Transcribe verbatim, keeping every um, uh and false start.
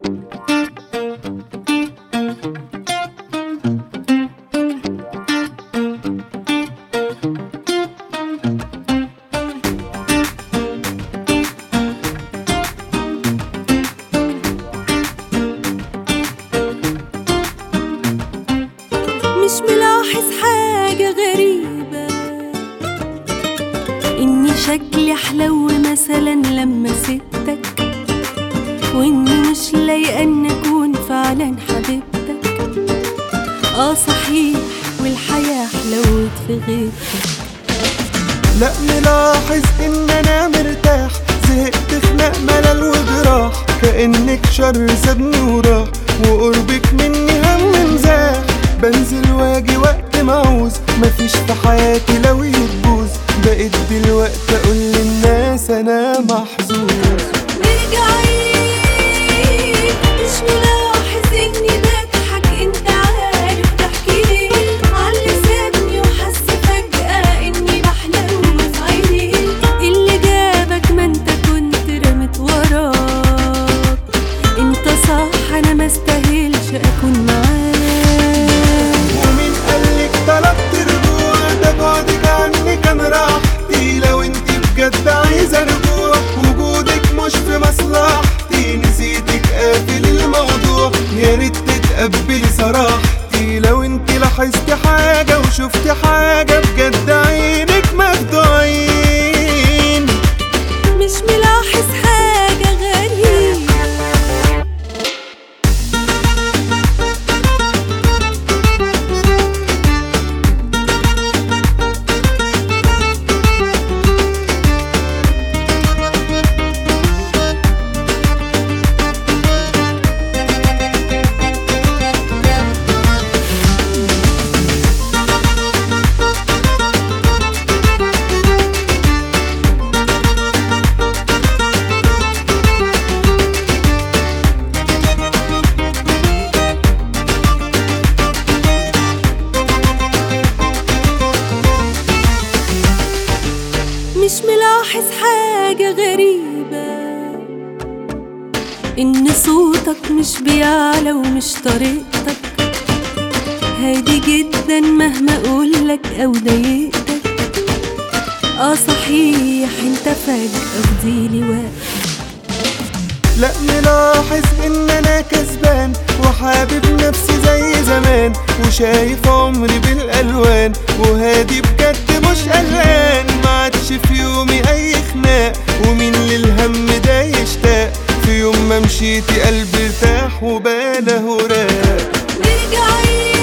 مش ملاحظ حاجة غريبة، إني شكلي حلو مثلا لما سبتك، وإني مش لايقة إن أكون فعلا حبيبتك. آه صحيح والحياة حلوت في غيبتك. لا ملاحظ إن أنا مرتاح، زهقت خناق ملل وجراح، كأنك شر سابني وراح، وقربك مني هم مزاح. بنزل واجي وقت ما عاوز، مفيش في حياتي لو يتبوظ، بقيت دلوقتي اقول للناس انا محظوظ. مرجعين مش ملاحظ اني بضحك، انت عارف ضحكي ليه؟ عاللي سابني وحس فجأة اني بحلم في عيني. اللي جابك ما انت كنت رمت وراك، انت صح انا ما استاهلش اكون معاك. طلبت رجوع ده بعدك عني كان راحتي، لو انت بجد عايزة رجوع وجودك مش في مصلحتي، نسيتك قافل الموضوع، يا ريت تتقبلي صراحتي. لو انت لاحظتي حاجة وشفتي حاجة بجد عينك مخدوعين. مش ملاحظ حاجة غريبة، مش ملاحظ حاجة غريبة، إن صوتك مش بيعلى ومش طريقتك، هادي جدا مهما أقولك أو ضايقتك. آه صحيح انت فجأة فضيلي واقف. لا ملاحظ ان انا كسبان وحابب نفسي زي زمان، وشايف عمري بالالوان، وهادي بجد مش قلقان، ما عادش في يومي اي خناق، ومين للهم ده يشتاق، في يوم ما مشيتي قلبي ارتاح وباله راق. مرجعين